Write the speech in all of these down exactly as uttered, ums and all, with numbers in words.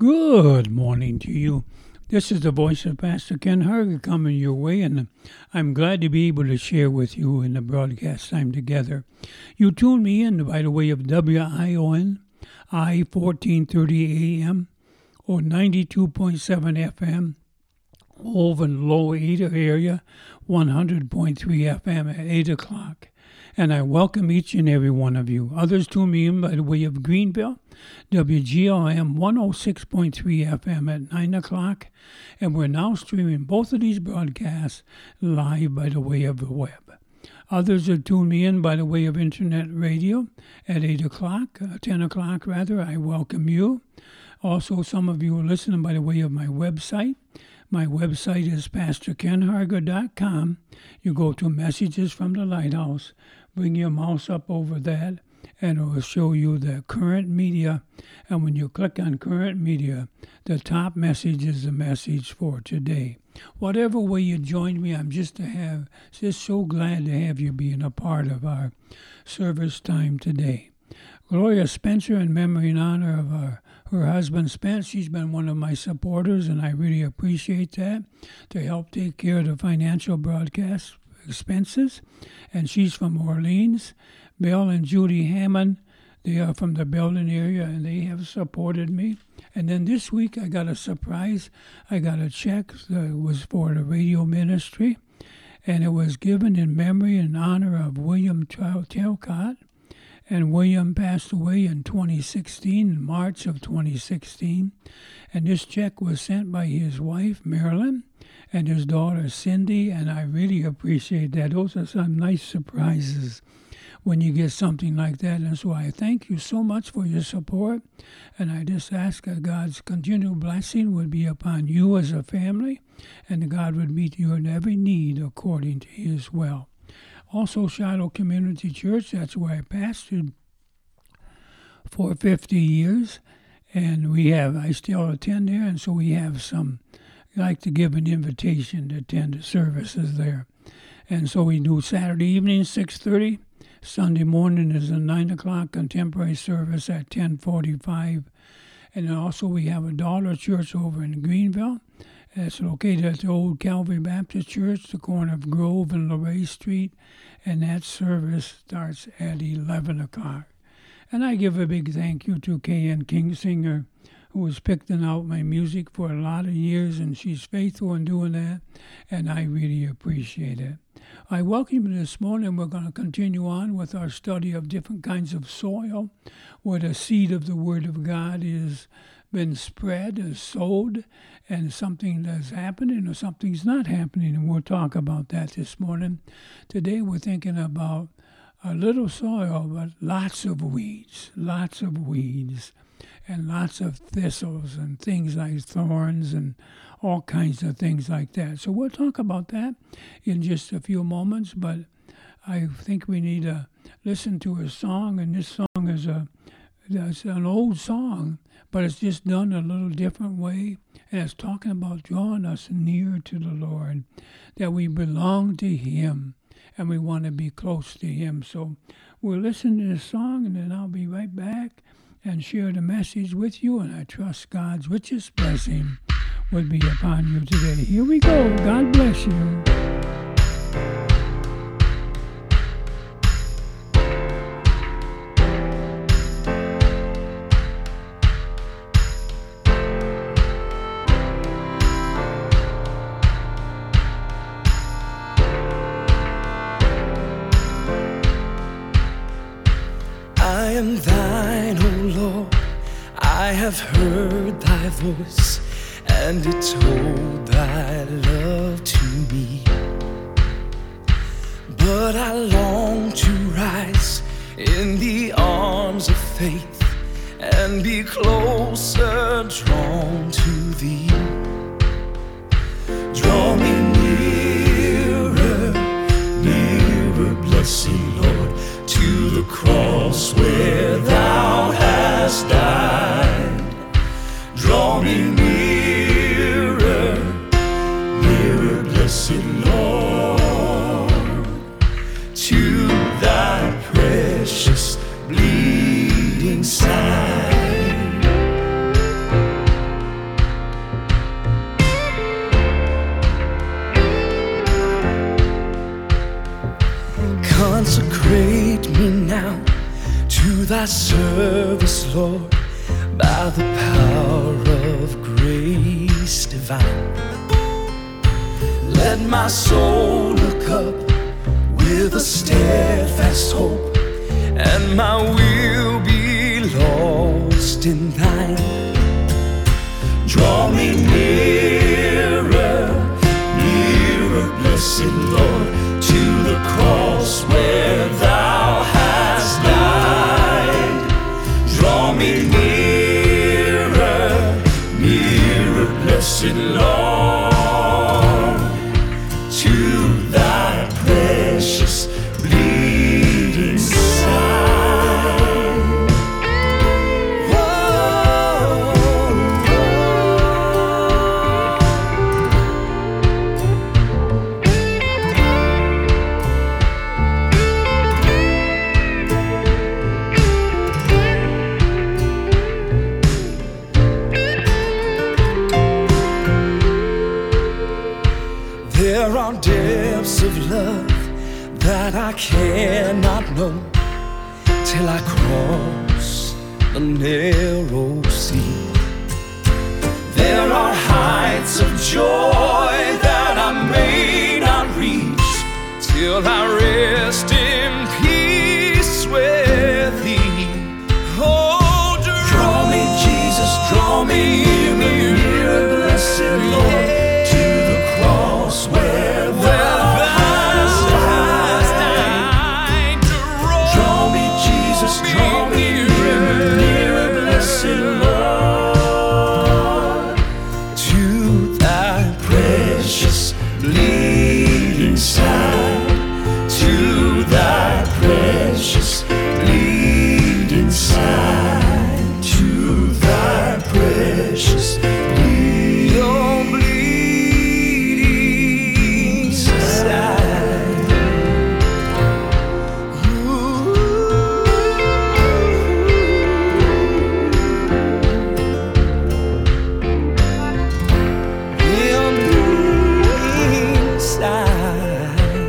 Good morning to you. This is the voice of Pastor Ken Harger coming your way, and I'm glad to be able to share with you in the broadcast time together. You tune me in by the way of W I O N, I fourteen thirty A M, or ninety-two point seven F M, over in the Low Ada area, one hundred point three F M at eight o'clock. And I welcome each and every one of you. Others tune me in by the way of Greenville, W G L M one oh six point three F M at nine o'clock. And we're now streaming both of these broadcasts live by the way of the web. Others are tuned me in by the way of internet radio at eight o'clock, uh, ten o'clock rather. I welcome you. Also, some of you are listening by the way of my website. My website is pastor ken harger dot com. You go to Messages from the Lighthouse, bring your mouse up over that, and it will show you the current media. And when you click on current media, the top message is the message for today. Whatever way you join me, I'm just to have just so glad to have you being a part of our service time today. Gloria Spencer, in memory and honor of our, her husband Spence, she's been one of my supporters, and I really appreciate that, to help take care of the financial broadcast expenses. And she's from Orleans. Bill and Judy Hammond, they are from the Belden area, and they have supported me. And then this week I got a surprise. I got a check that was for the radio ministry, and it was given in memory and honor of William Talcott. And William passed away in twenty sixteen, in March of twenty sixteen. And this check was sent by his wife, Marilyn, and his daughter, Cindy, and I really appreciate that. Those are some nice surprises when you get something like that. And so I thank you so much for your support, and I just ask that God's continual blessing would be upon you as a family, and that God would meet you in every need according to his will. Also, Shiloh Community Church, that's where I pastored for fifty years, and we have, I still attend there, and so we have some, I like to give an invitation to attend the services there. And so we do Saturday evening, six thirty, Sunday morning is a nine o'clock contemporary service at ten forty-five, and then also we have a daughter church over in Greenville. It's located at the old Calvary Baptist Church, the corner of Grove and LeRae Street, and that service starts at eleven o'clock. And I give a big thank you to Kay Ann Kingsinger, who has picked out my music for a lot of years, and she's faithful in doing that, and I really appreciate it. I welcome you this morning. We're going to continue on with our study of different kinds of soil, where the seed of the Word of God is been spread, is sowed, and something that's happening or something's not happening, and we'll talk about that this morning. Today we're thinking about a little soil, but lots of weeds, lots of weeds, and lots of thistles and things like thorns and all kinds of things like that. So we'll talk about that in just a few moments, but I think we need to listen to a song, and this song is a it's an old song, but it's just done a little different way, and it's talking about drawing us near to the Lord, that we belong to him, and we want to be close to him. So we'll listen to this song, and then I'll be right back and share the message with you, and I trust God's richest blessing will be upon you today. Here we go. God bless you. I am thine, O Lord, I have heard thy voice, and it told thy love to me. But I long to rise in the arms of faith and be closer drawn to thee. Draw me nearer, nearer, blessed Lord, to the cross where thou hast died. Draw me nearer, nearer, blessed Lord, to thy precious bleeding side. thy service, Lord, by the power of grace divine. Let my soul look up with a steadfast hope, and my will be lost in thine. Draw me nearer, nearer, blessed Lord, to the cross where thou hast died. Draw me nearer, nearer, blessed Lord, to thy precious bleeding side. Whoa. There are depths of love that I cannot know till I cross the narrow sea. There are heights of joy that I may not reach till I rest in peace with thee. Oh, draw me, Jesus, draw me nearer, nearer, blessed Lord, to the cross where thou hast died. Draw me, Jesus, draw me nearer, nearer, blessed Lord, to thy precious bleeding side, to thy precious bleeding side, to thy precious bleeding, your bleeding side. Ooh. Your bleeding side.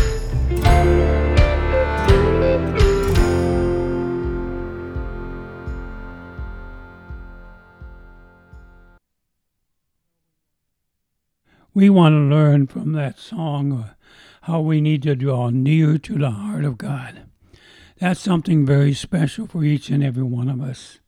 We want to learn from that song uh, how we need to draw near to the heart of God. That's something very special for each and every one of us.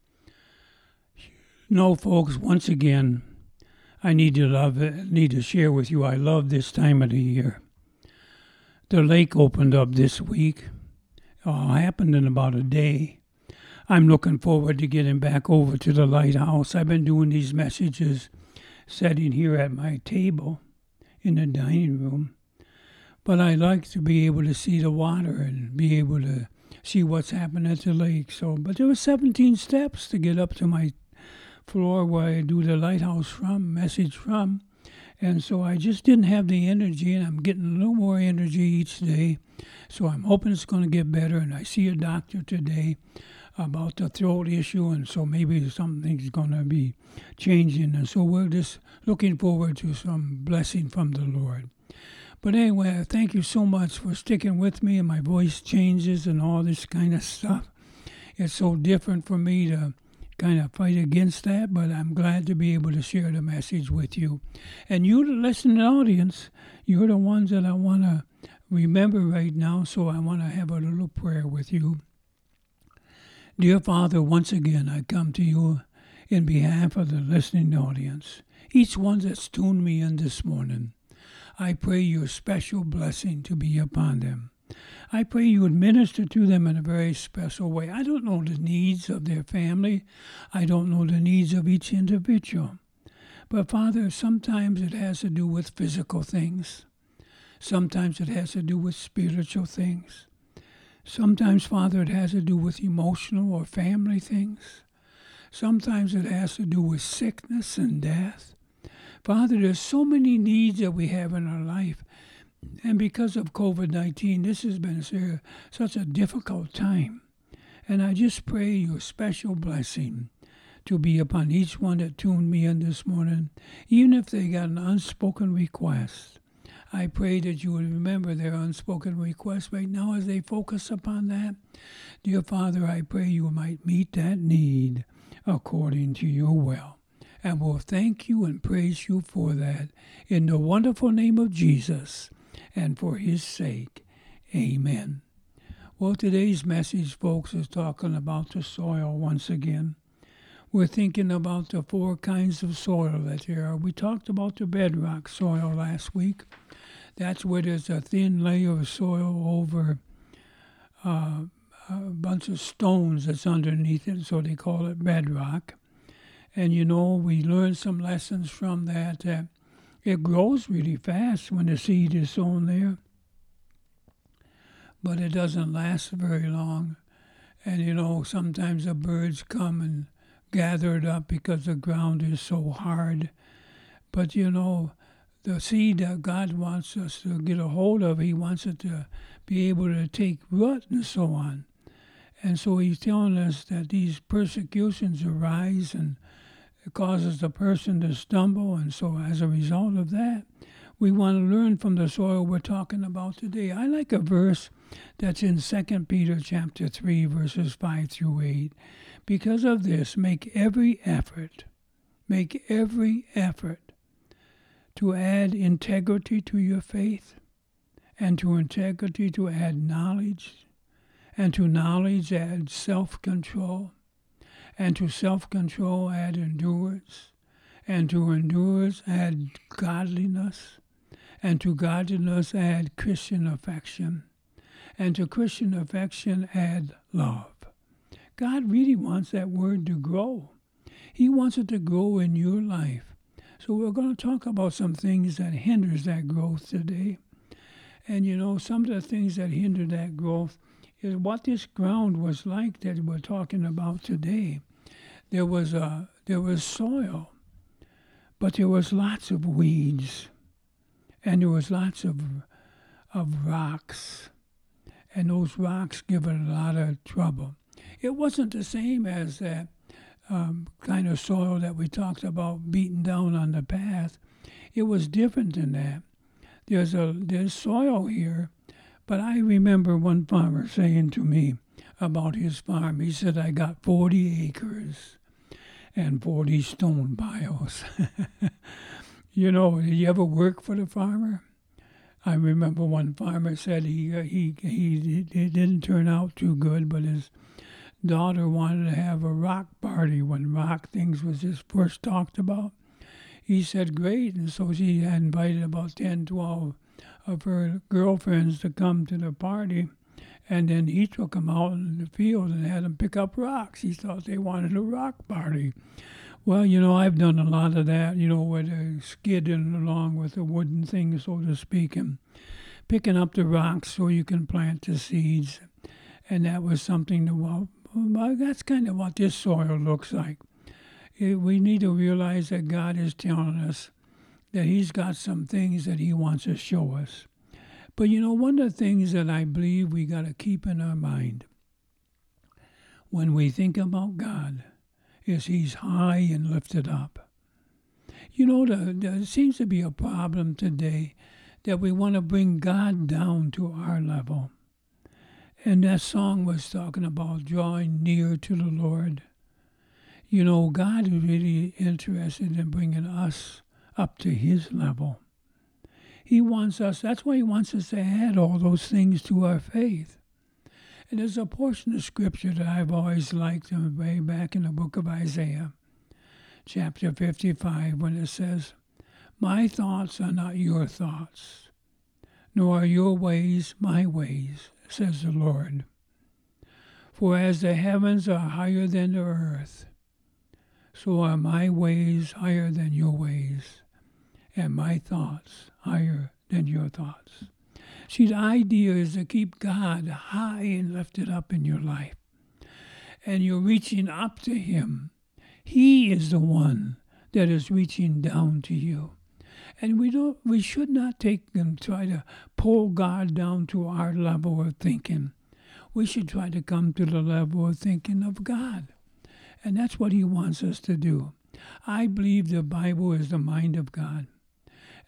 No, folks, once again, I need to love it, need to share with you. I love this time of the year. The lake opened up this week. It all happened in about a day. I'm looking forward to getting back over to the lighthouse. I've been doing these messages sitting here at my table in the dining room. But I like to be able to see the water and be able to see what's happening at the lake. So, but there were seventeen steps to get up to my floor where I do the lighthouse from, message from. And so I just didn't have the energy, and I'm getting a little more energy each day. So I'm hoping it's going to get better. And I see a doctor today about the throat issue, and so maybe something's going to be changing. And so we're just looking forward to some blessing from the Lord. But anyway, thank you so much for sticking with me, and my voice changes and all this kind of stuff. It's so different for me to kind of fight against that, but I'm glad to be able to share the message with you. And you, the listening audience, you're the ones that I want to remember right now, so I want to have a little prayer with you. Dear Father, once again, I come to you in behalf of the listening audience, each one that's tuned me in this morning. I pray your special blessing to be upon them. I pray you would minister to them in a very special way. I don't know the needs of their family. I don't know the needs of each individual. But Father, sometimes it has to do with physical things. Sometimes it has to do with spiritual things. Sometimes, Father, it has to do with emotional or family things. Sometimes it has to do with sickness and death. Father, there's so many needs that we have in our life. And because of covid nineteen, this has been such a difficult time. And I just pray your special blessing to be upon each one that tuned me in this morning, even if they got an unspoken request. I pray that you would remember their unspoken requests right now as they focus upon that. Dear Father, I pray you might meet that need according to your will. And we'll thank you and praise you for that in the wonderful name of Jesus and for his sake. Amen. Well, today's message, folks, is talking about the soil once again. We're thinking about the four kinds of soil that there are. We talked about the bedrock soil last week. That's where there's a thin layer of soil over uh, a bunch of stones that's underneath it, so they call it bedrock. And, you know, we learned some lessons from that. that it grows really fast when the seed is sown there, but it doesn't last very long. And, you know, sometimes the birds come and gather it up because the ground is so hard. But, you know, the seed that God wants us to get a hold of, he wants it to be able to take root and so on. And so he's telling us that these persecutions arise and it causes the person to stumble. And so as a result of that, we want to learn from the soil we're talking about today. I like a verse that's in Second Peter chapter three, verses five through eight. Because of this, make every effort, make every effort to add integrity to your faith, and to integrity to add knowledge, and to knowledge add self-control, and to self-control add endurance, and to endurance add godliness, and to godliness add Christian affection, and to Christian affection add love. God really wants that word to grow. He wants it to grow in your life. So we're going to talk about some things that hinders that growth today. And you know, some of the things that hinder that growth is what this ground was like that we're talking about today. There was a there was soil, but there was lots of weeds, and there was lots of of rocks, and those rocks give it a lot of trouble. It wasn't the same as that um, kind of soil that we talked about beaten down on the path. It was different than that. There's a there's soil here, but I remember one farmer saying to me about his farm, he said, I got forty acres and forty stone piles. You know, did you ever work for the farmer? I remember one farmer said he, uh, he, he, it didn't turn out too good, but his daughter wanted to have a rock party when rock things was just first talked about. He said, great, and so she had invited about ten, twelve of her girlfriends to come to the party, and then he took them out in the field and had them pick up rocks. He thought they wanted a rock party. Well, you know, I've done a lot of that, you know, where they're skidding along with a wooden thing, so to speak, and picking up the rocks so you can plant the seeds. And that was something to, well, that's kind of what this soil looks like. It, we need to realize that God is telling us that he's got some things that he wants to show us. But, you know, one of the things that I believe we got to keep in our mind when we think about God is he's high and lifted up. You know, the, there seems to be a problem today that we want to bring God down to our level. And that song was talking about drawing near to the Lord. You know, God is really interested in bringing us up to his level. He wants us, that's why he wants us to add all those things to our faith. And there's a portion of scripture that I've always liked way back in the book of Isaiah, chapter fifty-five, when it says, my thoughts are not your thoughts, nor are your ways my ways, says the Lord. For as the heavens are higher than the earth, so are my ways higher than your ways, and my thoughts higher than your thoughts. See, the idea is to keep God high and lifted up in your life. And you're reaching up to him. He is the one that is reaching down to you. And we don't we should not take and try to pull God down to our level of thinking. We should try to come to the level of thinking of God. And that's what he wants us to do. I believe the Bible is the mind of God.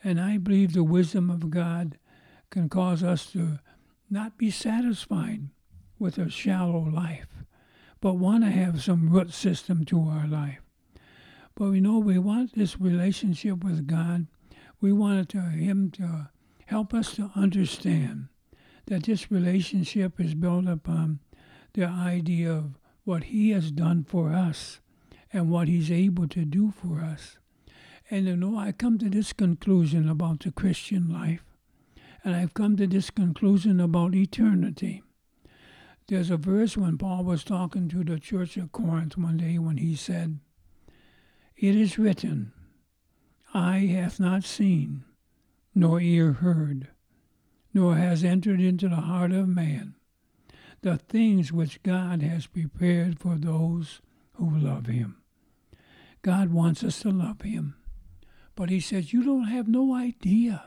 And I believe the wisdom of God can cause us to not be satisfied with a shallow life, but want to have some root system to our life. But we know we want this relationship with God. We want to, Him to help us to understand that this relationship is built upon the idea of what He has done for us and what He's able to do for us. And you know, I come to this conclusion about the Christian life, and I've come to this conclusion about eternity. There's a verse when Paul was talking to the church of Corinth one day when he said, "It is written, eye hath not seen, nor ear heard, nor has entered into the heart of man, the things which God has prepared for those who love Him." God wants us to love Him. But He says, you don't have no idea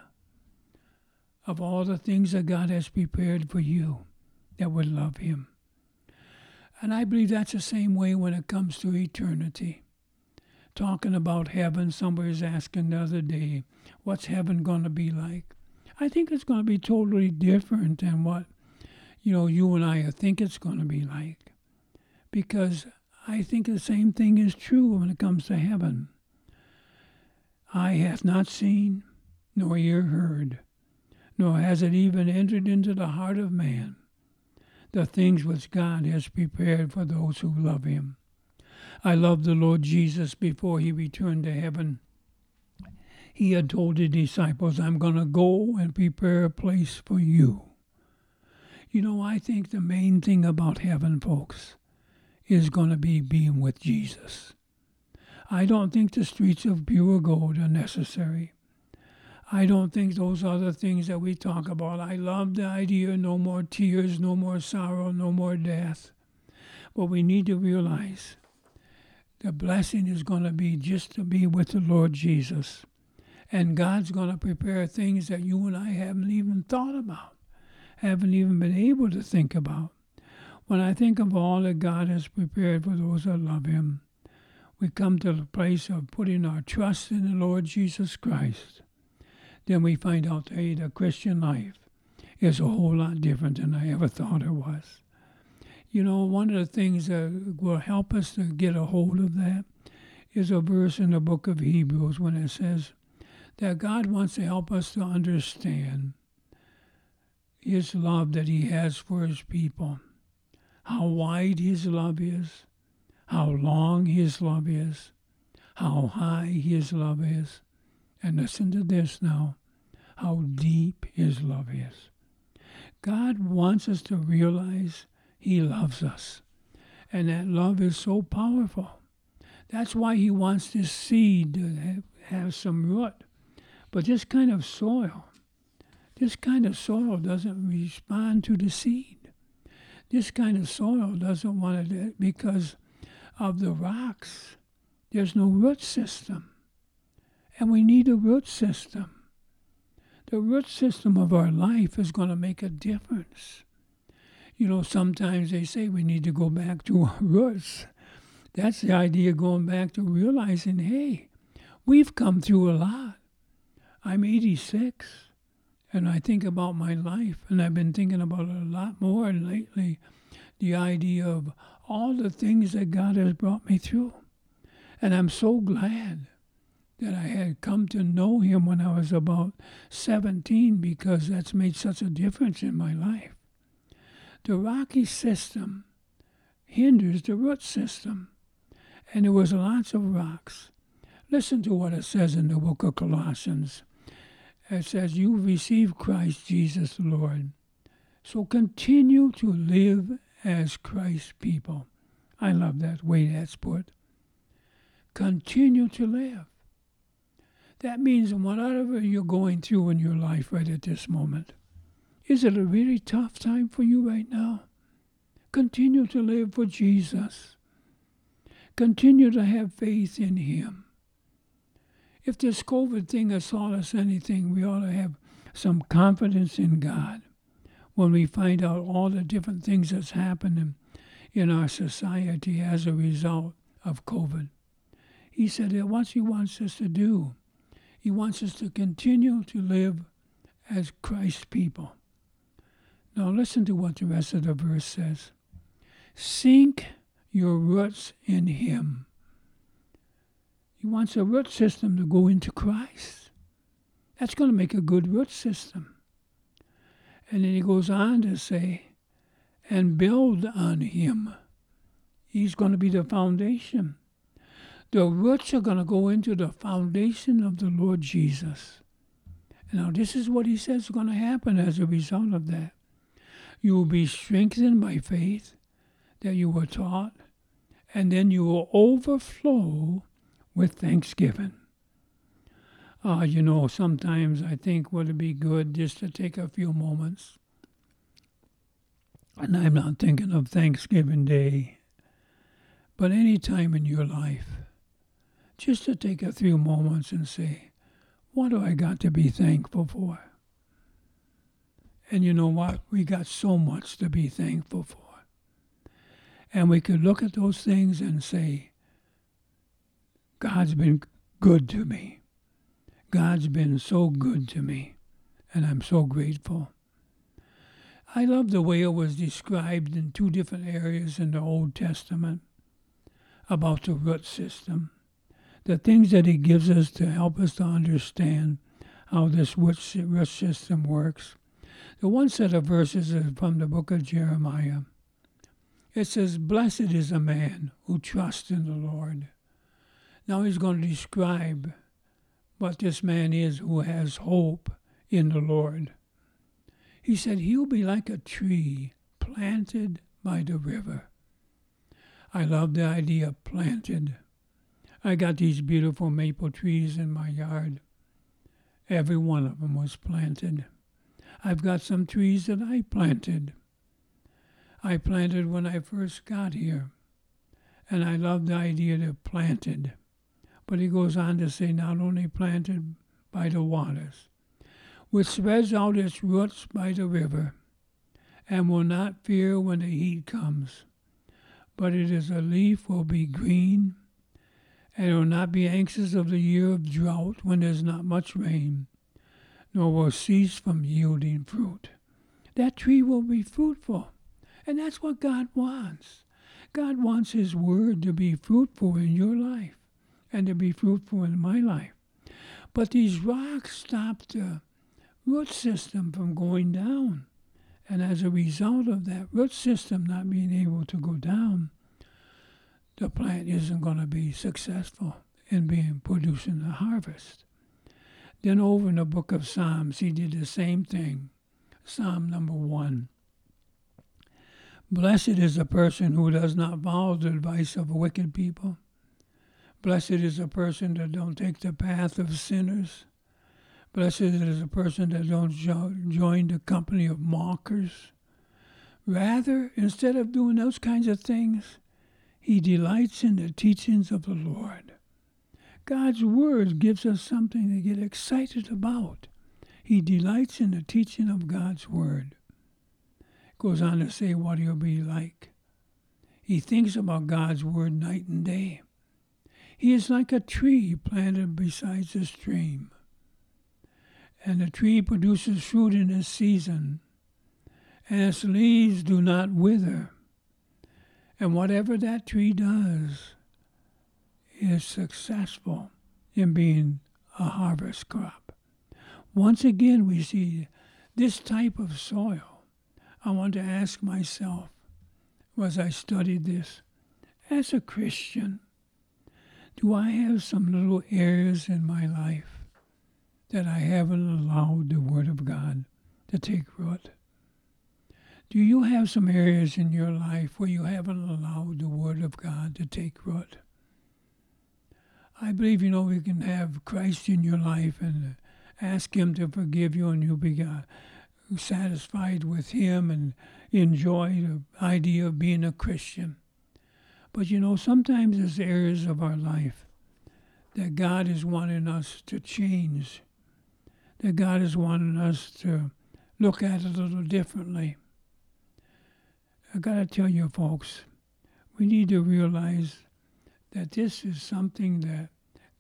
of all the things that God has prepared for you that would love Him. And I believe that's the same way when it comes to eternity. Talking about heaven, somebody was asking the other day, what's heaven going to be like? I think it's going to be totally different than what, you know, you and I think it's going to be like. Because I think the same thing is true when it comes to heaven. Eye hath not seen, nor ear heard, nor has it even entered into the heart of man, the things which God has prepared for those who love Him. I love the Lord Jesus before He returned to heaven. He had told the disciples, I'm going to go and prepare a place for you. You know, I think the main thing about heaven, folks, is going to be being with Jesus. I don't think the streets of pure gold are necessary. I don't think those other things that we talk about. I love the idea, no more tears, no more sorrow, no more death. But we need to realize the blessing is going to be just to be with the Lord Jesus. And God's going to prepare things that you and I haven't even thought about, haven't even been able to think about. When I think of all that God has prepared for those that love Him, we come to the place of putting our trust in the Lord Jesus Christ. Then we find out, hey, the Christian life is a whole lot different than I ever thought it was. You know, one of the things that will help us to get a hold of that is a verse in the book of Hebrews when it says that God wants to help us to understand His love that He has for His people, how wide His love is, how long His love is, how high His love is, and listen to this now, how deep His love is. God wants us to realize He loves us, and that love is so powerful. That's why He wants this seed to have, have some root. But this kind of soil, this kind of soil doesn't respond to the seed. This kind of soil doesn't want it because of the rocks. There's no root system. And we need a root system. The root system of our life is going to make a difference. You know, sometimes they say we need to go back to our roots. That's the idea, going back to realizing, hey, we've come through a lot. I'm eighty-six, and I think about my life, and I've been thinking about it a lot more lately, the idea of all the things that God has brought me through. And I'm so glad that I had come to know Him when I was about seventeen, because that's made such a difference in my life. The rocky system hinders the root system, and there was lots of rocks. Listen to what it says in the book of Colossians. It says, you receive Christ Jesus the Lord, so continue to live as Christ's people. I love that way that's put. Continue to live. That means whatever you're going through in your life right at this moment, is it a really tough time for you right now? Continue to live for Jesus. Continue to have faith in Him. If this COVID thing has taught us anything, we ought to have some confidence in God when we find out all the different things that's happening in our society as a result of COVID. He said that what He wants us to do He wants us to continue to live as Christ's people. Now listen to what the rest of the verse says. Sink your roots in Him. He wants a root system to go into Christ. That's going to make a good root system. And then he goes on to say, and build on Him. He's going to be the foundation. The roots are going to go into the foundation of the Lord Jesus. Now, this is what he says is going to happen as a result of that. You will be strengthened by faith that you were taught, and then you will overflow with thanksgiving. Uh, you know, sometimes I think would it be good just to take a few moments, and I'm not thinking of Thanksgiving Day, but any time in your life, just to take a few moments and say, what do I got to be thankful for? And you know what? We got so much to be thankful for. And we could look at those things and say, God's been good to me. God's been so good to me, and I'm so grateful. I love the way it was described in two different areas in the Old Testament about the root system, the things that He gives us to help us to understand how this root system works. The one set of verses is from the book of Jeremiah. It says, blessed is a man who trusts in the Lord. Now he's going to describe what this man is who has hope in the Lord. He said he'll be like a tree planted by the river. I love the idea of planted. I got these beautiful maple trees in my yard. Every one of them was planted. I've got some trees that I planted. I planted when I first got here. And I love the idea of planted. But he goes on to say not only planted by the waters, which spreads out its roots by the river, and will not fear when the heat comes, but it is a leaf will be green, and will not be anxious of the year of drought when there's not much rain, nor will cease from yielding fruit. That tree will be fruitful, and that's what God wants. God wants His word to be fruitful in your life, and to be fruitful in my life. But these rocks stop the root system from going down. And as a result of that root system not being able to go down, the plant isn't going to be successful in being producing a harvest. Then over in the book of Psalms, he did the same thing. Psalm number one. Blessed is the person who does not follow the advice of wicked people. Blessed is the person that don't take the path of sinners. Blessed is the person that don't jo- join the company of mockers. Rather, instead of doing those kinds of things, he delights in the teachings of the Lord. God's word gives us something to get excited about. He delights in the teaching of God's word. It goes on to say what he'll be like. He thinks about God's word night and day. He is like a tree planted beside the stream. And the tree produces fruit in its season, and its leaves do not wither. And whatever that tree does is successful in being a harvest crop. Once again, we see this type of soil. I want to ask myself, as I studied this, as a Christian, do I have some little areas in my life that I haven't allowed the Word of God to take root? Do you have some areas in your life where you haven't allowed the Word of God to take root? I believe, you know, you can have Christ in your life and ask Him to forgive you, and you'll be uh, satisfied with Him and enjoy the idea of being a Christian. But, you know, sometimes there's areas of our life that God is wanting us to change, that God is wanting us to look at it a little differently. I got to tell you, folks, we need to realize that this is something that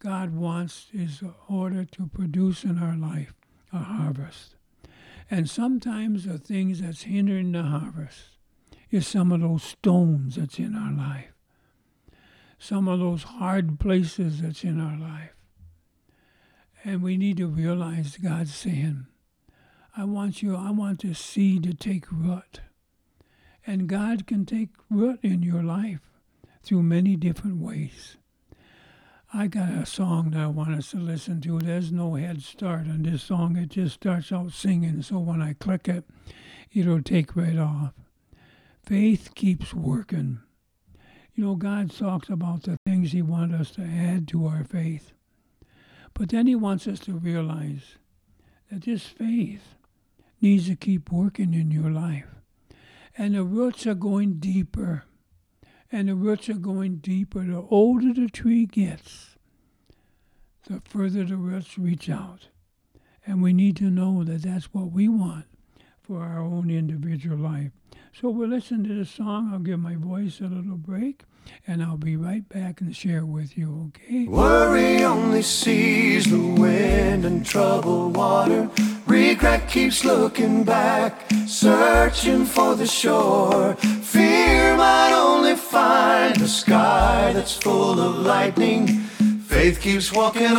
God wants is in order to produce in our life a harvest. And sometimes the things that's hindering the harvest is some of those stones that's in our life. Some of those hard places that's in our life. And we need to realize God's saying, I want you, I want this seed to take root. And God can take root in your life through many different ways. I got a song that I want us to listen to. There's no head start on this song. It just starts out singing. So when I click it, it'll take right off. Faith keeps working. You know, God talks about the things he wants us to add to our faith. But then he wants us to realize that this faith needs to keep working in your life. And the roots are going deeper. And the roots are going deeper. The older the tree gets, the further the roots reach out. And we need to know that that's what we want for our own individual life. So we'll listen to the song. I'll give my voice a little break, and I'll be right back and share with you, okay? Worry only sees the wind and troubled water. Regret keeps looking back, searching for the shore. Fear might only find a sky that's full of lightning. Faith keeps walking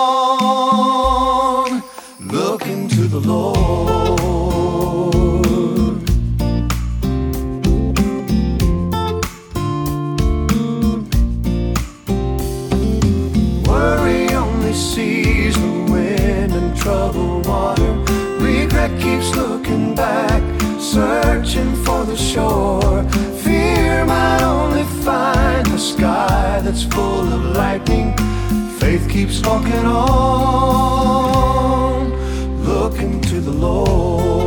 on, looking to the Lord. Sees the wind and troubled water. Regret keeps looking back, searching for the shore. Fear might only find the sky that's full of lightning. Faith keeps walking on, looking to the Lord.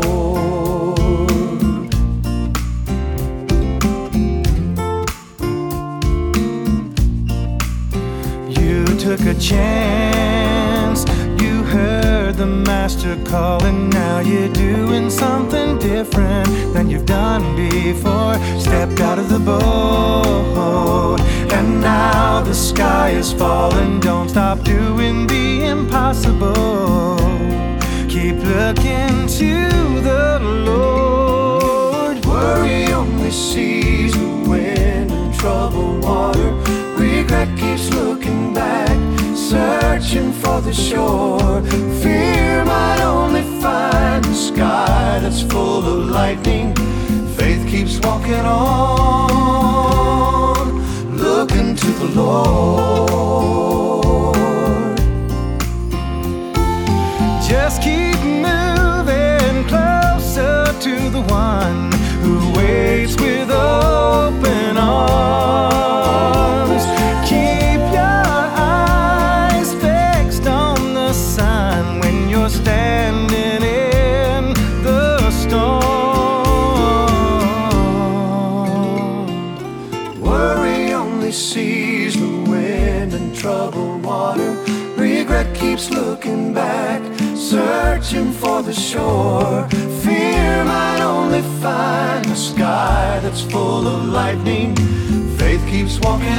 You took a chance, you heard the master calling. Now you're doing something different than you've done before. Stepped out of the boat, and now the sky is falling. Don't stop doing the impossible. Keep looking to the Lord. Worry only sees the wind and troubled water. Regret keeps looking back, searching for the shore. Fear might only find the sky that's full of lightning. Faith keeps walking on, looking to the Lord. Just keep moving closer to the one who waits with open arms. Keep your eyes fixed on the sun when you're standing in the storm. Worry only sees the wind and troubled water. Regret keeps looking back, searching for the shore. Fear might only find the sky that's full of lightning. Faith keeps walking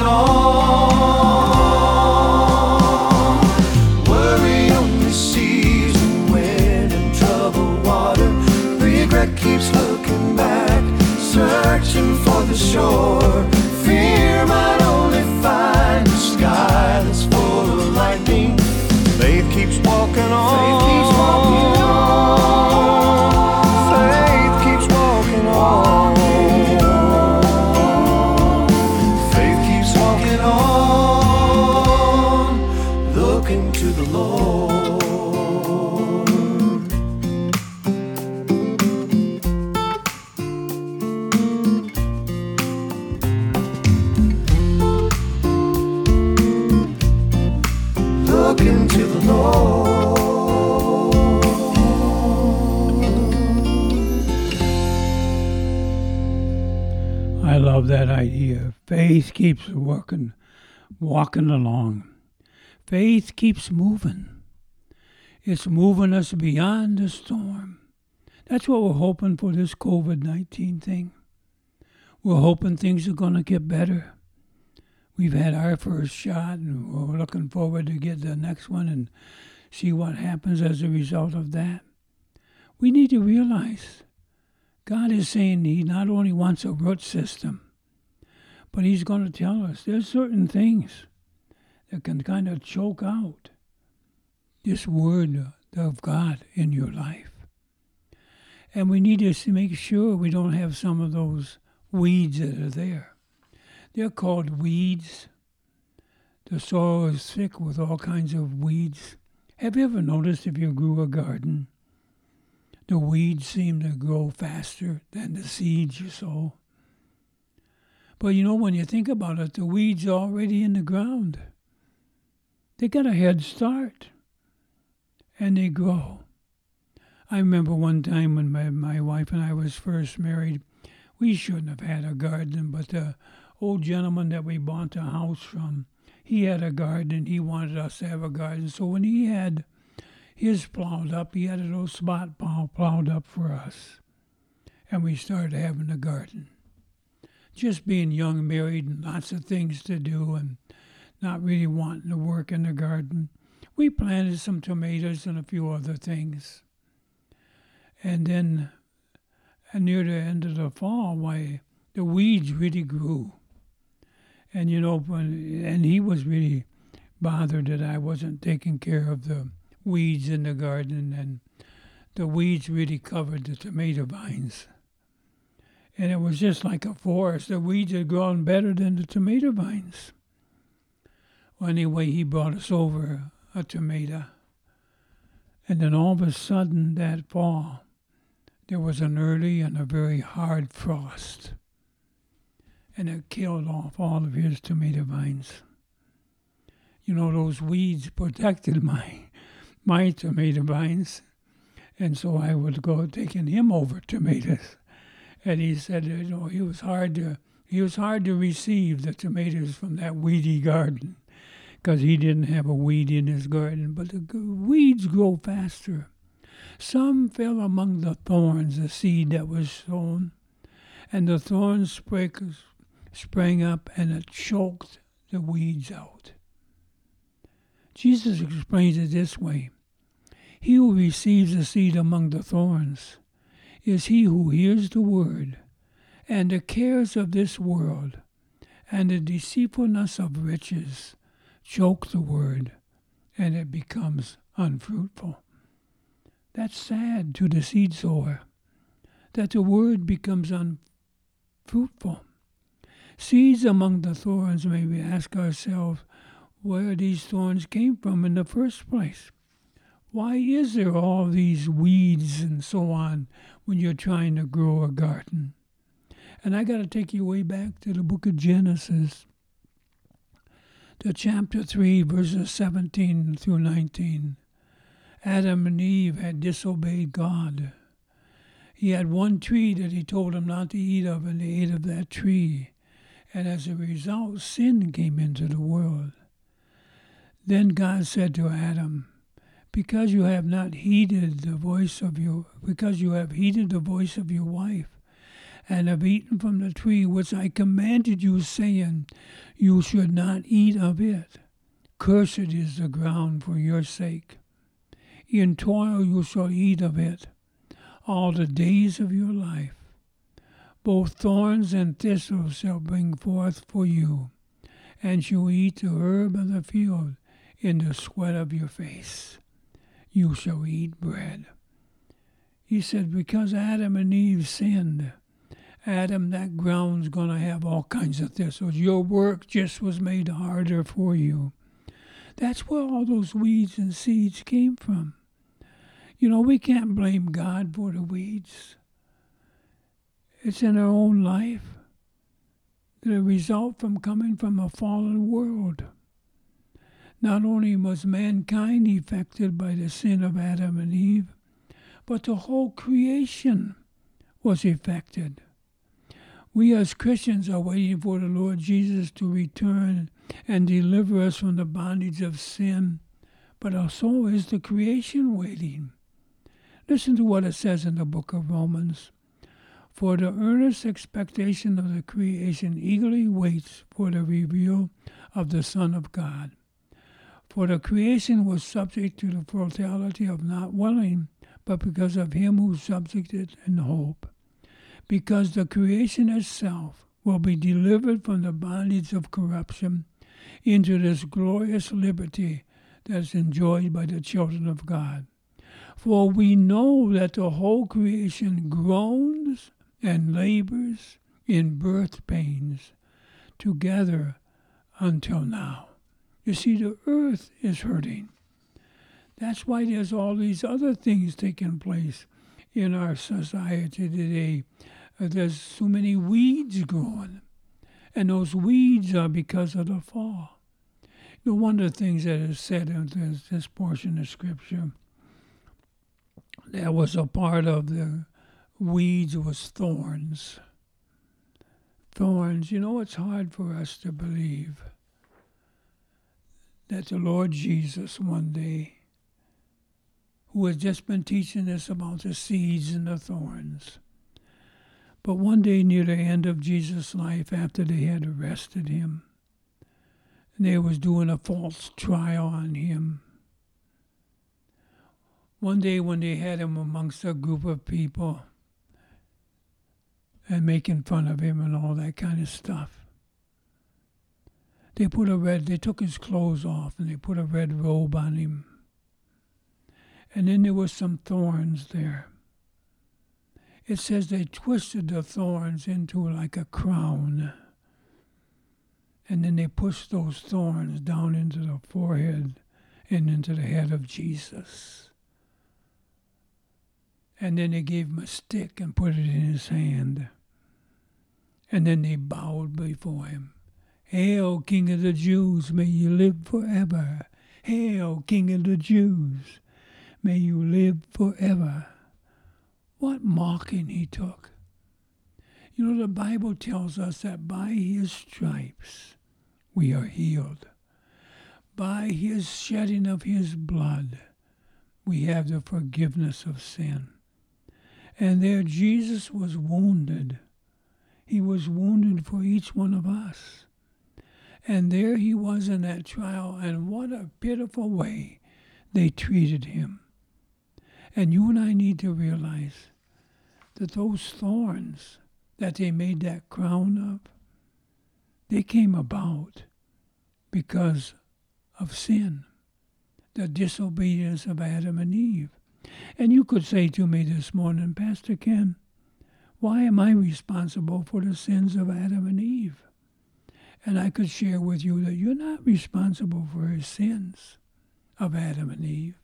on. Worry only sees the wind and troubled water. Regret keeps looking back, searching for the shore. Fear might only find the sky that's full of lightning. Faith keeps walking on. Faith keeps walking on. Faith keeps walking on. Faith keeps walking on, looking to the Lord. Looking to the Lord. I love that idea. Faith keeps working, walking along. Faith keeps moving. It's moving us beyond the storm. That's what we're hoping for this covid nineteen thing. We're hoping things are going to get better. we've had our first shot, and we're looking forward to get the next one and see what happens as a result of that. We need to realize God is saying He not only wants a root system, but He's going to tell us there's certain things that can kind of choke out this word of God in your life. And we need to make sure we don't have some of those weeds that are there. They're called weeds. The soil is thick with all kinds of weeds. Have you ever noticed if you grew a garden, the weeds seem to grow faster than the seeds you sow? But you know, when you think about it, the weeds are already in the ground. They got a head start, and they grow. I remember one time when my, my wife and I was first married, we shouldn't have had a garden, but the old gentleman that we bought the house from, he had a garden. He wanted us to have a garden. So when he had his plowed up, he had a little spot plow plowed up for us. And we started having a garden. Just being young, married, and lots of things to do, and not really wanting to work in the garden, we planted some tomatoes and a few other things. And then and near the end of the fall, why, the weeds really grew. And, you know, and he was really bothered that I wasn't taking care of the weeds in the garden, and the weeds really covered the tomato vines. And it was just like a forest. The weeds had grown better than the tomato vines. Well, anyway, he brought us over a tomato. And then all of a sudden that fall, there was an early and a very hard frost. And it killed off all of his tomato vines. You know, those weeds protected my my tomato vines. And so I would go taking him over tomatoes. And he said, you know, he was hard to he was hard to receive the tomatoes from that weedy garden, because he didn't have a weed in his garden. But the weeds grow faster. Some fell among the thorns, the seed that was sown, and the thorns sprang, sprang up, and it choked the weeds out. Jesus explains it this way. He who receives the seed among the thorns is he who hears the word, and the cares of this world and the deceitfulness of riches choke the word, and it becomes unfruitful. That's sad to the seed sower, that the word becomes unfruitful. Seeds among the thorns, may we ask ourselves where these thorns came from in the first place. Why is there all these weeds and so on when you're trying to grow a garden? And I got to take you way back to the book of Genesis, to chapter three, verses seventeen through nineteen. Adam and Eve had disobeyed God. He had one tree that he told them not to eat of, and they ate of that tree. And as a result, sin came into the world. Then God said to Adam, because you have not heeded the voice of your, because you have heeded the voice of your wife, and have eaten from the tree which I commanded you, saying, you should not eat of it. Cursed is the ground for your sake. In toil you shall eat of it all the days of your life. Both thorns and thistles shall bring forth for you, and shall eat the herb of the field in the sweat of your face. You shall eat bread. He said, because Adam and Eve sinned, Adam, that ground's going to have all kinds of thistles. Your work just was made harder for you. That's where all those weeds and seeds came from. You know, we can't blame God for the weeds. It's in our own life. The result from coming from a fallen world. Not only was mankind affected by the sin of Adam and Eve, but the whole creation was affected. We as Christians are waiting for the Lord Jesus to return and deliver us from the bondage of sin, but so is the creation waiting. Listen to what it says in the book of Romans. For the earnest expectation of the creation eagerly waits for the reveal of the Son of God. For the creation was subject to the fatality of not willing, but because of him who subjected in hope. Because the creation itself will be delivered from the bondage of corruption into this glorious liberty that is enjoyed by the children of God. For we know that the whole creation groans and labors in birth pains together until now. You see, the earth is hurting. That's why there's all these other things taking place in our society today. Uh, there's so many weeds growing, and those weeds are because of the fall. You know, one of the things that is said in this, this portion of Scripture, that was a part of the weeds was thorns. Thorns. You know, it's hard for us to believe that the Lord Jesus one day, who has just been teaching us about the seeds and the thorns, but one day near the end of Jesus' life, after they had arrested him, and they was doing a false trial on him, one day when they had him amongst a group of people and making fun of him and all that kind of stuff, they put a red, they took his clothes off and they put a red robe on him. And then there was some thorns there. It says they twisted the thorns into like a crown. And then they pushed those thorns down into the forehead and into the head of Jesus. And then they gave him a stick and put it in his hand. And then they bowed before him. Hail, King of the Jews, may you live forever. Hail, King of the Jews, may you live forever. What mocking he took. You know, the Bible tells us that by his stripes we are healed. By his shedding of his blood we have the forgiveness of sin. And there Jesus was wounded. He was wounded for each one of us. And there he was in that trial, and what a pitiful way they treated him. And you and I need to realize that those thorns that they made that crown of, they came about because of sin, the disobedience of Adam and Eve. And you could say to me this morning, Pastor Ken, why am I responsible for the sins of Adam and Eve? And I could share with you that you're not responsible for his sins of Adam and Eve.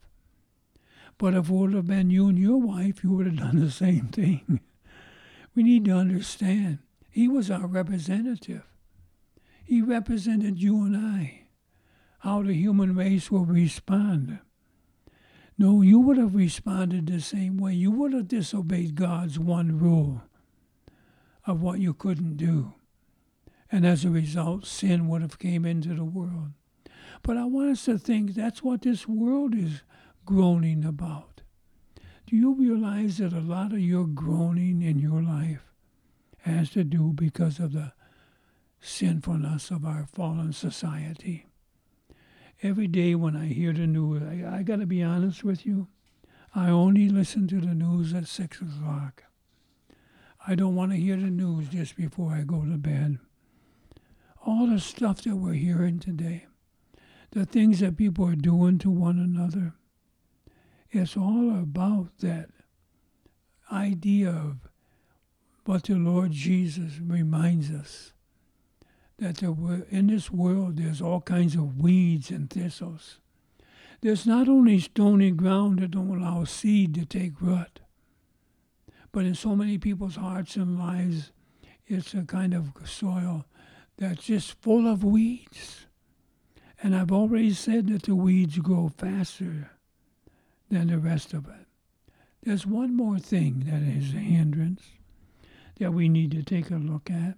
But if it would have been you and your wife, you would have done the same thing. We need to understand, he was our representative. He represented you and I, how the human race will respond. No, you would have responded the same way. You would have disobeyed God's one rule of what you couldn't do. And as a result, sin would have came into the world. But I want us to think that's what this world is groaning about. Do you realize that a lot of your groaning in your life has to do because of the sinfulness of our fallen society? Every day when I hear the news, I, I got to be honest with you, I only listen to the news at six o'clock. I don't want to hear the news just before I go to bed. All the stuff that we're hearing today, the things that people are doing to one another, it's all about that idea of what the Lord Jesus reminds us, that there, in this world there's all kinds of weeds and thistles. There's not only stony ground that don't allow seed to take root, but in so many people's hearts and lives, it's a kind of soil that's just full of weeds. And I've already said that the weeds grow faster than the rest of it. There's one more thing that is a hindrance that we need to take a look at.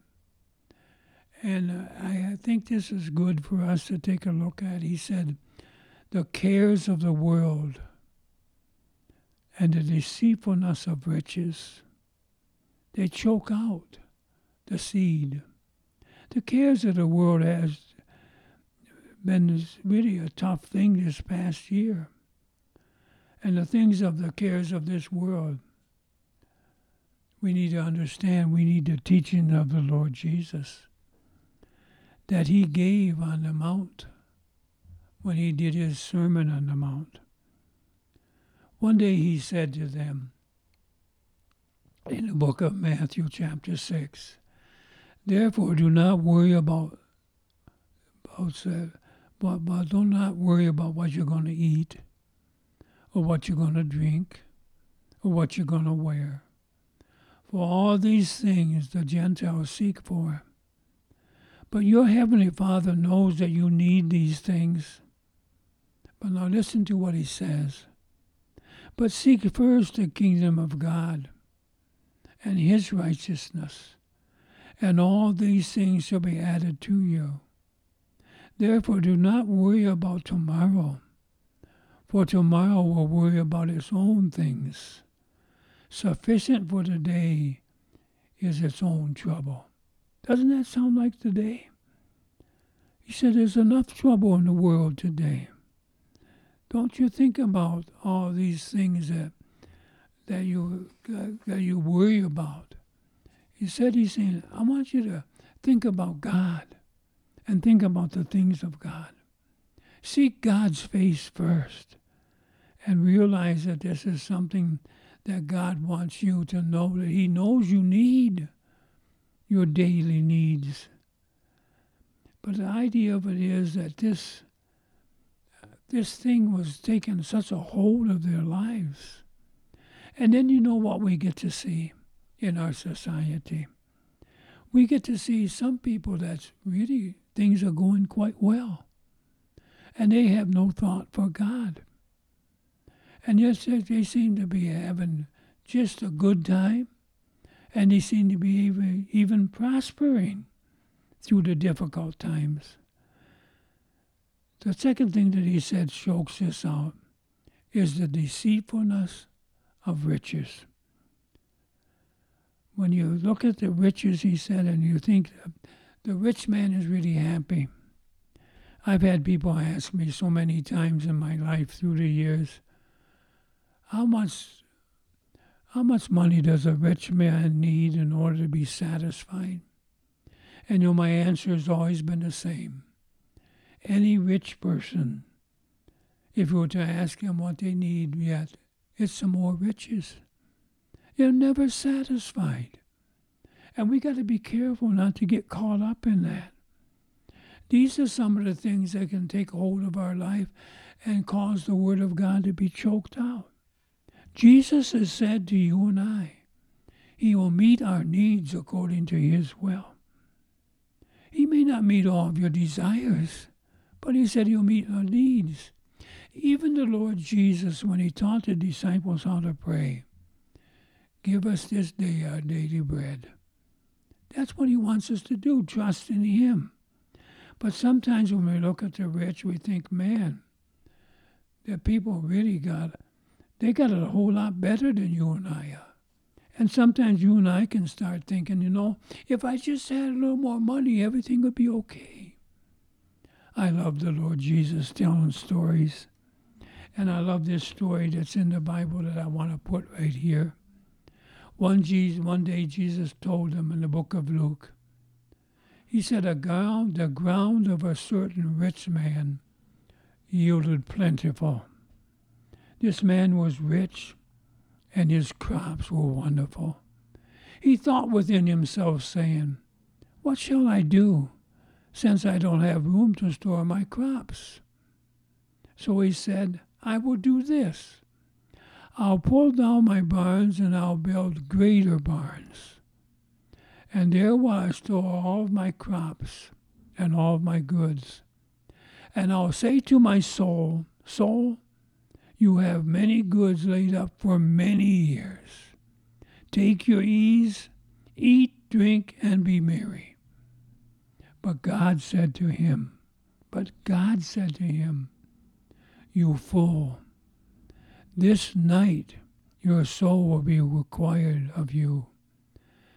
And uh, I think this is good for us to take a look at. He said, the cares of the world and the deceitfulness of riches. They choke out the seed. The cares of the world has been really a tough thing this past year. And the things of the cares of this world, we need to understand, we need the teaching of the Lord Jesus that he gave on the mount when he did his Sermon on the Mount. One day he said to them in the book of Matthew chapter six, therefore do not worry about, about uh, but, but do not worry about what you're going to eat or what you're going to drink or what you're going to wear. For all these things the Gentiles seek for. But your heavenly Father knows that you need these things. But now listen to what he says. But seek first the kingdom of God and his righteousness, and all these things shall be added to you. Therefore do not worry about tomorrow, for tomorrow will worry about its own things. Sufficient for the day is its own trouble. Doesn't that sound like today? He said there's enough trouble in the world today. Don't you think about all these things that that you uh, that you worry about. He said, he's saying, I want you to think about God and think about the things of God. Seek God's face first and realize that this is something that God wants you to know, that he knows you need your daily needs. But the idea of it is that this this thing was taking such a hold of their lives. And then you know what we get to see in our society. We get to see some people that's really, things are going quite well. And they have no thought for God. And yes, they seem to be having just a good time. And they seem to be even, even prospering through the difficult times. The second thing that he said chokes this out is the deceitfulness of riches. When you look at the riches, he said, and you think the rich man is really happy. I've had people ask me so many times in my life through the years, how much, how much money does a rich man need in order to be satisfied? And you know, my answer has always been the same. Any rich person, if you were to ask them what they need yet, it's some more riches. They're never satisfied. And we got to be careful not to get caught up in that. These are some of the things that can take hold of our life and cause the Word of God to be choked out. Jesus has said to you and I, he will meet our needs according to his will. He may not meet all of your desires, but he said he'll meet our needs. Even the Lord Jesus, when he taught the disciples how to pray, give us this day our daily bread. That's what he wants us to do, trust in him. But sometimes when we look at the rich, we think, man, the people really got, they got it a whole lot better than you and I are. And sometimes you and I can start thinking, you know, if I just had a little more money, everything would be okay. I love the Lord Jesus telling stories. And I love this story that's in the Bible that I want to put right here. One, Jesus, one day Jesus told them in the book of Luke, he said, a ground, the ground of a certain rich man yielded plentiful. This man was rich, and his crops were wonderful. He thought within himself, saying, what shall I do, since I don't have room to store my crops? So he said, I will do this. I'll pull down my barns and I'll build greater barns. And there will I store all of my crops and all of my goods. And I'll say to my soul, soul, you have many goods laid up for many years. Take your ease, eat, drink, and be merry. But God said to him, but God said to him, you fool, this night your soul will be required of you.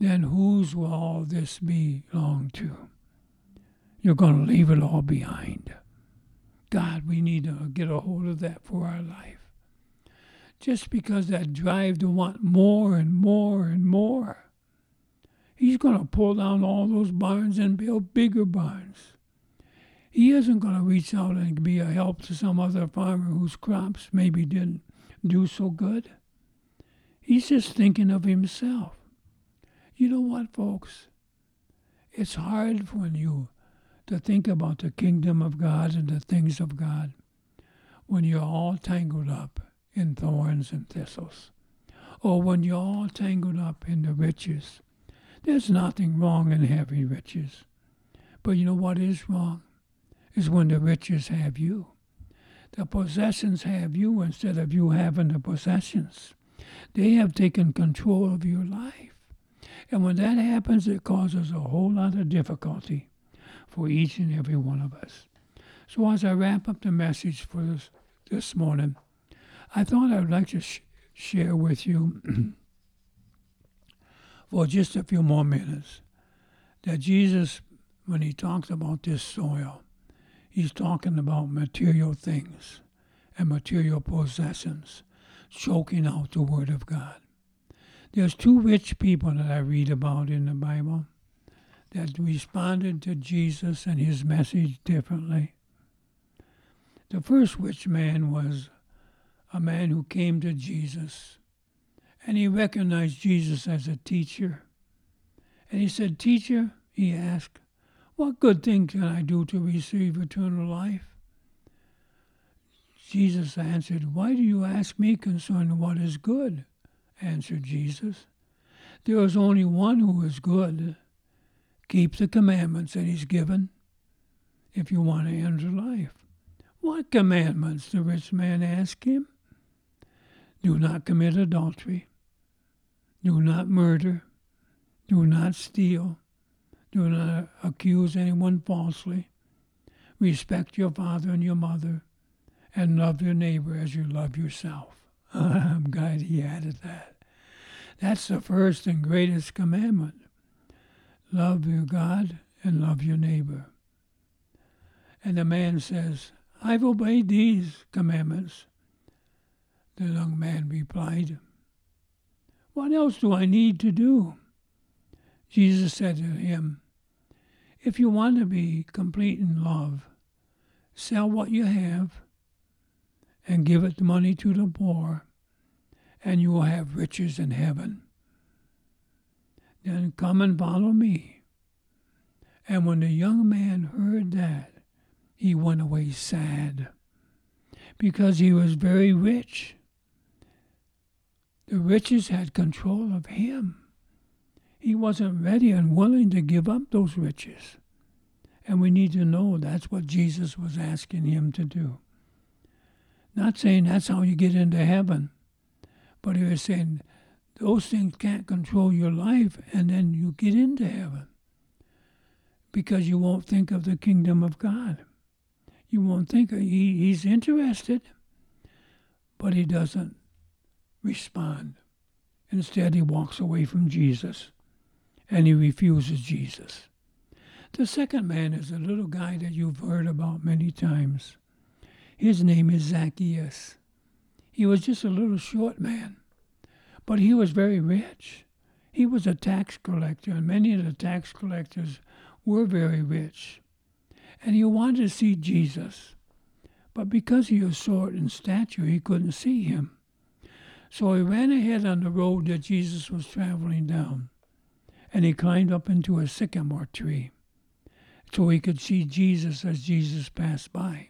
then whose will all this belong to? You're going to leave it all behind. God, we need to get a hold of that for our life. Just because that drive to want more and more and more, He's going to pull down all those barns and build bigger barns. He isn't going to reach out and be a help to some other farmer whose crops maybe didn't do so good. He's just thinking of himself. You know what, folks? It's hard for you to think about the kingdom of God and the things of God when you're all tangled up in thorns and thistles, or when you're all tangled up in the riches. There's nothing wrong in having riches. But you know what is wrong? Is when the riches have you. The possessions have you instead of you having the possessions. They have taken control of your life. And when that happens, it causes a whole lot of difficulty for each and every one of us. So as I wrap up the message for this, this morning, I thought I would like to sh- share with you for just a few more minutes that Jesus, when He talks about this soil, He's talking about material things and material possessions, choking out the Word of God. There's two rich people that I read about in the Bible that responded to Jesus and His message differently. The first rich man was a man who came to Jesus, and he recognized Jesus as a teacher. And he said, "Teacher," he asked, "what good thing can I do to receive eternal life?" Jesus answered, "Why do you ask me concerning what is good?" answered Jesus. "There is only one who is good. Keep the commandments that He's given if you want to enter life." "What commandments?" the rich man asked him. "Do not commit adultery. Do not murder. Do not steal. Do not accuse anyone falsely. Respect your father and your mother, and love your neighbor as you love yourself." I'm glad he added that. That's the first and greatest commandment. Love your God and love your neighbor. And the man says, "I've obeyed these commandments." The young man replied, "What else do I need to do?" Jesus said to him, "If you want to be complete in love, sell what you have and give it money to the poor, and you will have riches in heaven. Then come and follow me." And when the young man heard that, he went away sad, because he was very rich. The riches had control of him. He wasn't ready and willing to give up those riches. And we need to know that's what Jesus was asking him to do. Not saying that's how you get into heaven, but He was saying those things can't control your life, and then you get into heaven because you won't think of the kingdom of God. You won't think of, he, He's interested, but He doesn't respond. Instead, he walks away from Jesus, and he refuses Jesus. The second man is a little guy that you've heard about many times. His name is Zacchaeus. He was just a little short man, but he was very rich. He was a tax collector, and many of the tax collectors were very rich. And he wanted to see Jesus, but because he was short in stature, he couldn't see Him. So he ran ahead on the road that Jesus was traveling down, and he climbed up into a sycamore tree so he could see Jesus as Jesus passed by.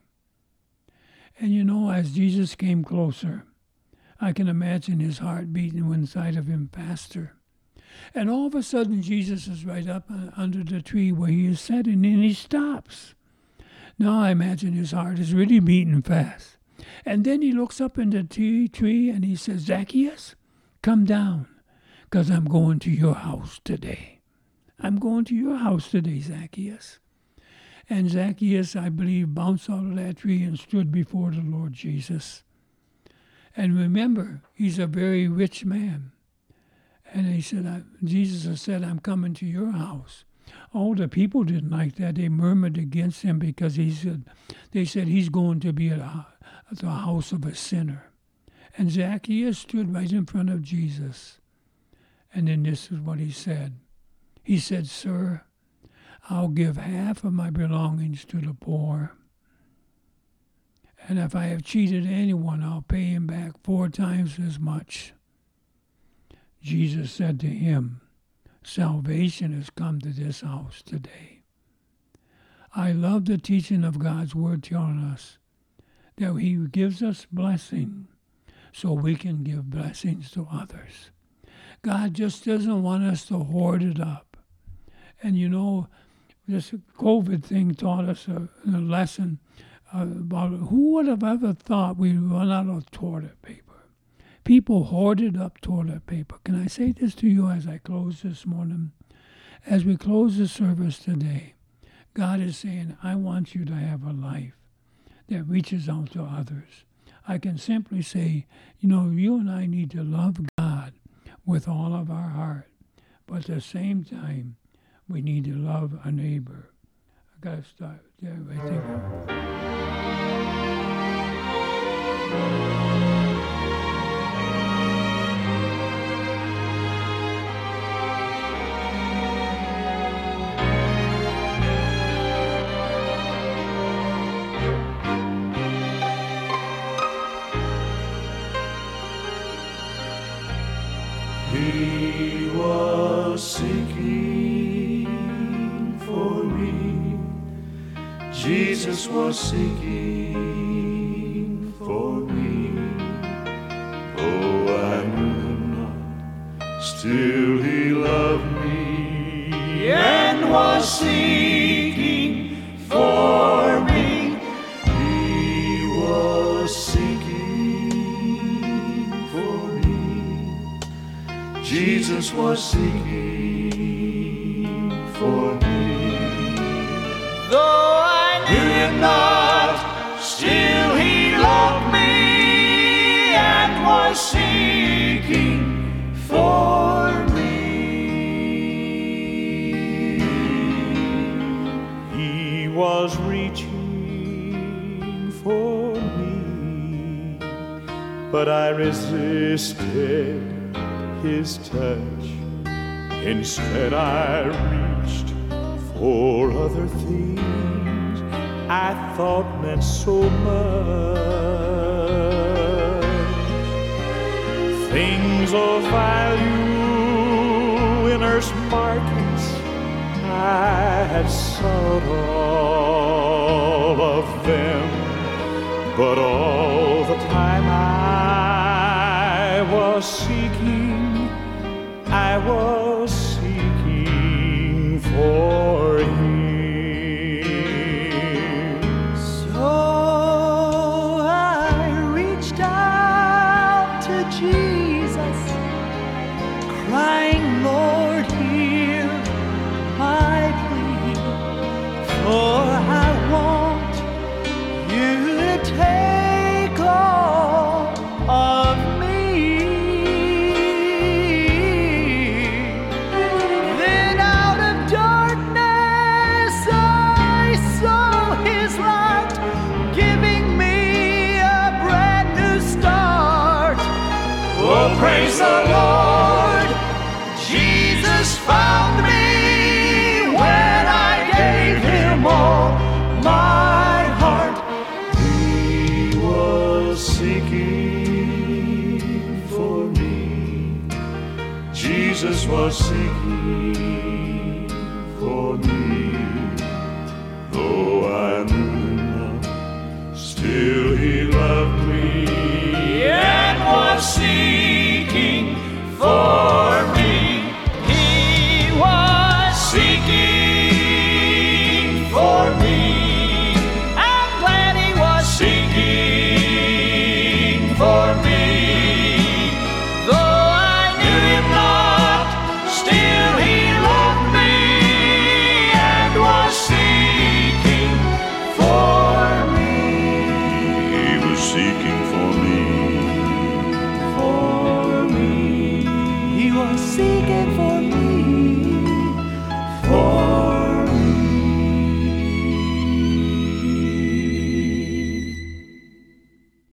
And you know, as Jesus came closer, I can imagine his heart beating inside of him faster. And all of a sudden, Jesus is right up under the tree where he is sitting, and he stops. Now I imagine his heart is really beating fast. And then he looks up in the tree, tree and he says, "Zacchaeus, come down, because I'm going to your house today. I'm going to your house today, Zacchaeus." And Zacchaeus, I believe, bounced out of that tree and stood before the Lord Jesus. And remember, he's a very rich man. And he said, I, Jesus has said, I'm coming to your house. Oh, the people didn't like that. They murmured against him because he said, they said he's going to be at, a, at the house of a sinner. And Zacchaeus stood right in front of Jesus. And then this is what he said. He said, Sir, I'll give half of my belongings to the poor. And if I have cheated anyone, I'll pay him back four times as much. Jesus said to him, salvation has come to this house today. I love the teaching of God's word telling us that he gives us blessing so we can give blessings to others. God just doesn't want us to hoard it up. And you know, this COVID thing taught us a, a lesson uh, about who would have ever thought we'd run out of toilet paper. People hoarded up toilet paper. Can I say this to you as I close this morning? As we close the service today, God is saying, I want you to have a life that reaches out to others. I can simply say, you know, you and I need to love God with all of our heart. But at the same time, we need to love our neighbor. I got to start there right there. He was seeking for me. Jesus was seeking for me. Oh, I knew him not. Still he loved me and was seeking for me. He was seeking for me. Jesus was seeking for me. Though I knew him not, still he loved me and was seeking for me. He was reaching for me, but I resisted his touch. Instead I reached for other things I thought meant so much. Things of value in earth's markets, I had sought all of them, but all the time I was seeking, I was seeking for him. So I reached out to Jesus, crying, Lord, hear my plea, for I want you to take all of me. Praise the Lord, Jesus found me when I gave him all my heart. He was seeking for me. Jesus was seeking